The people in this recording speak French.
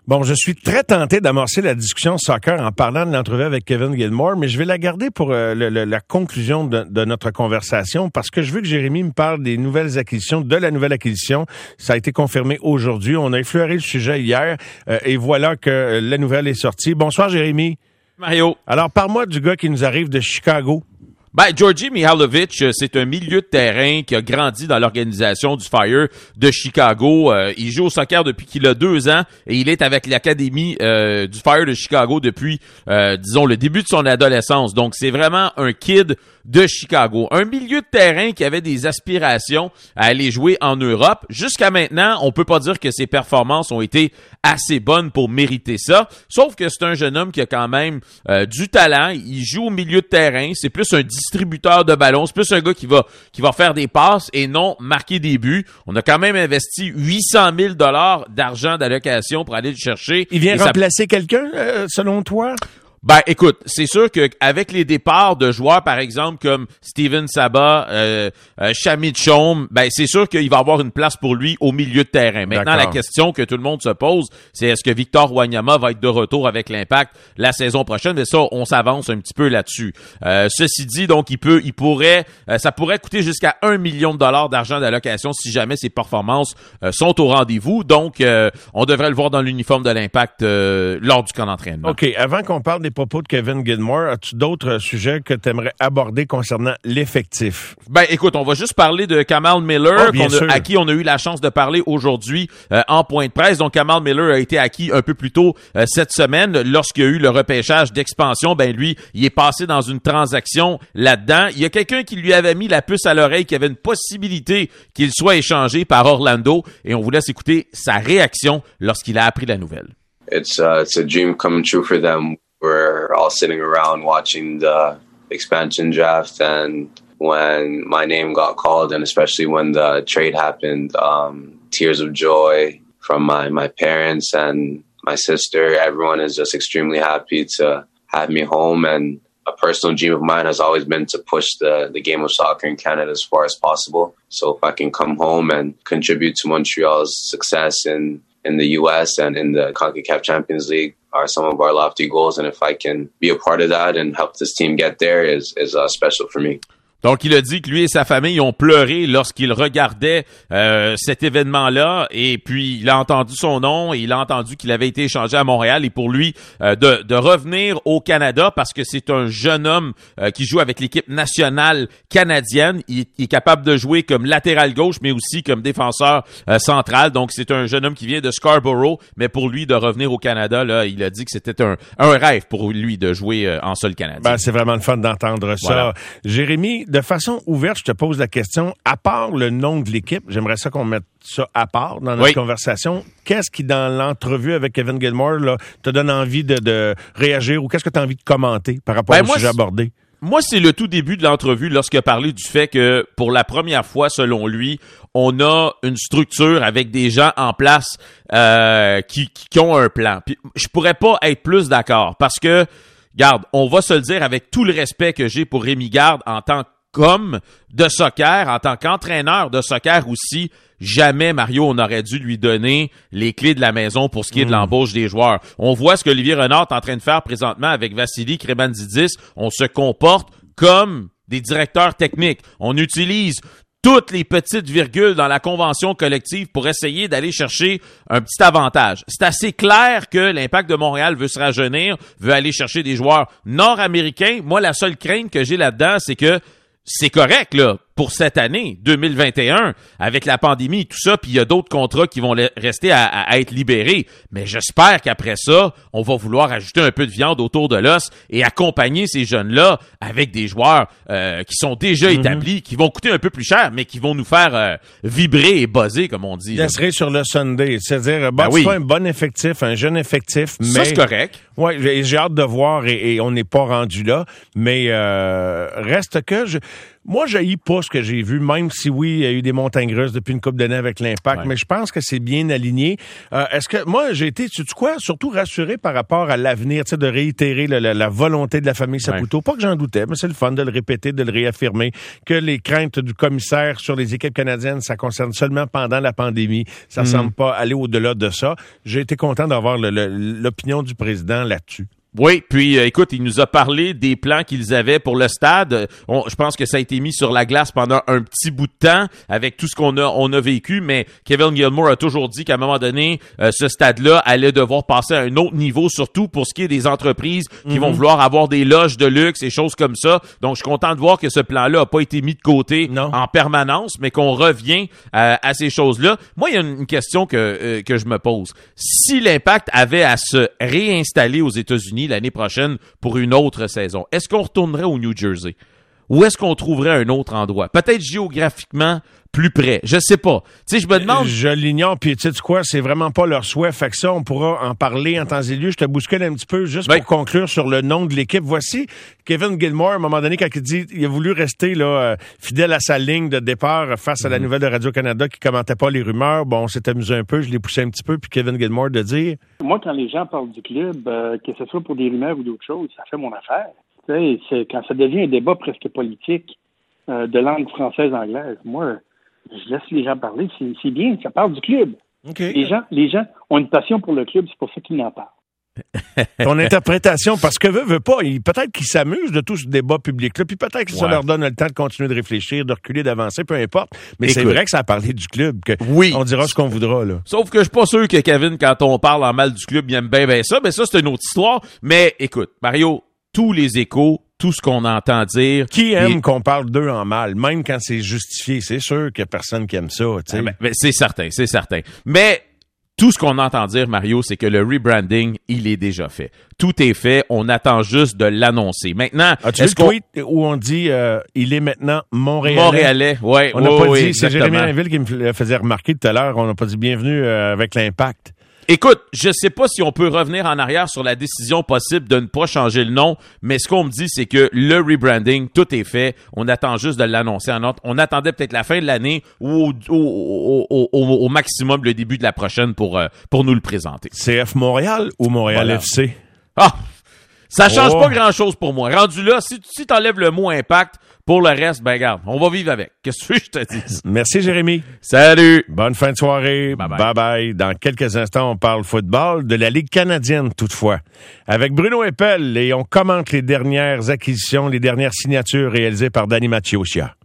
Bon, je suis très tenté d'amorcer la discussion soccer en parlant de l'entrevue avec Kevin Gilmore, mais je vais la garder pour la conclusion de notre conversation parce que je veux que Jérémy me parle des nouvelles acquisitions, de la nouvelle acquisition. Ça a été confirmé aujourd'hui. On a effleuré le sujet hier et voilà que la nouvelle est sortie. Bonsoir, Jérémy. Mario. Alors, parle-moi du gars qui nous arrive de Chicago. Georgi Mihailovic, c'est un milieu de terrain qui a grandi dans l'organisation du Fire de Chicago. Il joue au soccer depuis qu'il a 2 ans et il est avec l'académie du Fire de Chicago depuis, disons, le début de son adolescence. Donc, c'est vraiment un kid de Chicago. Un milieu de terrain qui avait des aspirations à aller jouer en Europe. Jusqu'à maintenant, on peut pas dire que ses performances ont été assez bonnes pour mériter ça. Sauf que c'est un jeune homme qui a quand même du talent. Il joue au milieu de terrain. C'est plus un distributeur de ballons. C'est plus un gars qui va faire des passes et non marquer des buts. On a quand même investi 800 000 $ d'argent d'allocation pour aller le chercher. Il vient remplacer quelqu'un, selon toi? Écoute, c'est sûr que avec les départs de joueurs, par exemple, comme Steven Saba, Shamit Chom, c'est sûr qu'il va avoir une place pour lui au milieu de terrain. Maintenant, la question que tout le monde se pose, c'est est-ce que Victor Wanyama va être de retour avec l'Impact la saison prochaine? Mais ça, on s'avance un petit peu là-dessus. Ceci dit, donc, ça pourrait coûter jusqu'à 1 million de $ d'argent d'allocation si jamais ses performances sont au rendez-vous. Donc, on devrait le voir dans l'uniforme de l'Impact lors du camp d'entraînement. OK. Avant qu'on parle des propos de Kevin Gilmore, as-tu d'autres sujets que tu aimerais aborder concernant l'effectif? Écoute, on va juste parler de Kamal Miller, à qui on a eu la chance de parler aujourd'hui en point de presse. Donc, Kamal Miller a été acquis un peu plus tôt cette semaine lorsqu'il y a eu le repêchage d'expansion. Lui, il est passé dans une transaction là-dedans. Il y a quelqu'un qui lui avait mis la puce à l'oreille, qui avait une possibilité qu'il soit échangé par Orlando. Et on vous laisse écouter sa réaction lorsqu'il a appris la nouvelle. It's a dream come true for them. We're all sitting around watching the expansion draft, and when my name got called, and especially when the trade happened, tears of joy from my parents and my sister. Everyone is just extremely happy to have me home, and a personal dream of mine has always been to push the game of soccer in Canada as far as possible. So if I can come home and contribute to Montreal's success in the U.S. and in the CONCACAF Champions League are some of our lofty goals. And if I can be a part of that and help this team get there is special for me. Donc, il a dit que lui et sa famille ont pleuré lorsqu'il regardait cet événement-là. Et puis, il a entendu son nom et il a entendu qu'il avait été échangé à Montréal. Et pour lui, de revenir au Canada, parce que c'est un jeune homme qui joue avec l'équipe nationale canadienne. Il est capable de jouer comme latéral gauche, mais aussi comme défenseur central. Donc, c'est un jeune homme qui vient de Scarborough. Mais pour lui, de revenir au Canada, là, il a dit que c'était un rêve pour lui de jouer en sol canadien. C'est vraiment le fun d'entendre ça. Voilà. Jérémy, de façon ouverte, je te pose la question, à part le nom de l'équipe, j'aimerais ça qu'on mette ça à part dans notre conversation. Qu'est-ce qui, dans l'entrevue avec Kevin Gilmore, là, te donne envie de réagir ou qu'est-ce que tu as envie de commenter par rapport au sujet abordé? Moi, c'est le tout début de l'entrevue lorsqu'il a parlé du fait que, pour la première fois, selon lui, on a une structure avec des gens en place qui ont un plan. Puis, je pourrais pas être plus d'accord parce que, garde, on va se le dire avec tout le respect que j'ai pour Rémi Garde en tant qu'homme de soccer, en tant qu'entraîneur de soccer aussi, jamais, Mario, on aurait dû lui donner les clés de la maison pour ce qui est de l'embauche des joueurs. On voit ce que Olivier Renard est en train de faire présentement avec Vassili Kremanzidis. On se comporte comme des directeurs techniques. On utilise toutes les petites virgules dans la convention collective pour essayer d'aller chercher un petit avantage. C'est assez clair que l'Impact de Montréal veut se rajeunir, veut aller chercher des joueurs nord-américains. Moi, la seule crainte que j'ai là-dedans, c'est que c'est correct, là, pour cette année 2021, avec la pandémie et tout ça, puis il y a d'autres contrats qui vont rester à être libérés. Mais j'espère qu'après ça, on va vouloir ajouter un peu de viande autour de l'os et accompagner ces jeunes-là avec des joueurs qui sont déjà établis, qui vont coûter un peu plus cher, mais qui vont nous faire vibrer et buzzer, comme on dit. Ça serait sur le Sunday, c'est-à-dire, c'est pas un bon effectif, un jeune effectif, mais... Ça, c'est correct. Oui, j'ai hâte de voir et on n'est pas rendu là, mais reste que... Moi, j'haïs pas ce que j'ai vu, même si oui, il y a eu des montagnes russes depuis une couple d'années avec l'Impact, mais je pense que c'est bien aligné. Est-ce que moi, j'ai été, tu sais quoi, surtout rassuré par rapport à l'avenir, tu sais, de réitérer la volonté de la famille Saputo. Pas que j'en doutais, mais c'est le fun de le répéter, de le réaffirmer, que les craintes du commissaire sur les équipes canadiennes, ça concerne seulement pendant la pandémie. Ça semble pas aller au-delà de ça. J'ai été content d'avoir l'opinion du président là-dessus. Oui, puis écoute, il nous a parlé des plans qu'ils avaient pour le stade. Je pense que ça a été mis sur la glace pendant un petit bout de temps avec tout ce qu'on a vécu, mais Kevin Gilmour a toujours dit qu'à un moment donné, ce stade-là allait devoir passer à un autre niveau, surtout pour ce qui est des entreprises qui vont vouloir avoir des loges de luxe et choses comme ça. Donc, je suis content de voir que ce plan-là a pas été mis de côté en permanence, mais qu'on revient à ces choses-là. Moi, il y a une question que je me pose. Si l'Impact avait à se réinstaller aux États-Unis l'année prochaine pour une autre saison, est-ce qu'on retournerait au New Jersey? Ou est-ce qu'on trouverait un autre endroit? Peut-être géographiquement plus près. Je sais pas. Tu sais, je me demande... Je l'ignore, puis tu sais quoi, c'est vraiment pas leur souhait. Fait que ça, on pourra en parler en temps et lieu. Je te bouscule un petit peu juste pour conclure sur le nom de l'équipe. Voici Kevin Gilmour, à un moment donné, quand il dit il a voulu rester là fidèle à sa ligne de départ face à la nouvelle de Radio-Canada qui commentait pas les rumeurs. Bon, on s'est amusé un peu, je l'ai poussé un petit peu, puis Kevin Gilmour de dire... Moi, quand les gens parlent du club, que ce soit pour des rumeurs ou d'autres choses, ça fait mon affaire. Tu sais, c'est quand ça devient un débat presque politique de langue française-anglaise. Moi, je laisse les gens parler. C'est bien, ça parle du club. Okay. Les gens ont une passion pour le club, c'est pour ça qu'ils en parlent. Ton interprétation, parce que veut pas, peut-être qu'ils s'amusent de tout ce débat public-là, puis peut-être que ça leur donne le temps de continuer de réfléchir, de reculer, d'avancer, peu importe. Mais c'est vrai que ça a parlé du club, que on dira ce qu'on voudra, là. Sauf que je suis pas sûr que Kevin, quand on parle en mal du club, il aime bien ça, mais ça, c'est une autre histoire. Mais écoute, Mario, tous les échos, tout ce qu'on entend dire... Qui aime qu'on parle d'eux en mal, même quand c'est justifié? C'est sûr qu'il y a personne qui aime ça, tu sais. Ben, c'est certain. Mais tout ce qu'on entend dire, Mario, c'est que le rebranding, il est déjà fait. Tout est fait, on attend juste de l'annoncer. Maintenant, as-tu vu le tweet où on dit il est maintenant Montréalais? Montréalais, ouais. On n'a pas dit, c'est Jérémy Rainville qui me faisait remarquer tout à l'heure, on n'a pas dit bienvenue avec l'Impact. Écoute, je sais pas si on peut revenir en arrière sur la décision possible de ne pas changer le nom, mais ce qu'on me dit, c'est que le rebranding, tout est fait. On attend juste de l'annoncer en autre. On attendait peut-être la fin de l'année ou au maximum le début de la prochaine pour nous le présenter. CF Montréal ou Montréal FC? Ah! Ça change pas grand-chose pour moi. Rendu là, si t'enlèves le mot impact, pour le reste, ben garde, on va vivre avec. Qu'est-ce que je te dis? Merci Jérémy. Salut! Bonne fin de soirée. Bye bye. Bye bye. Dans quelques instants, on parle football, de la Ligue canadienne toutefois. Avec Bruno Eppel et on commente les dernières acquisitions, les dernières signatures réalisées par Danny Maciocia.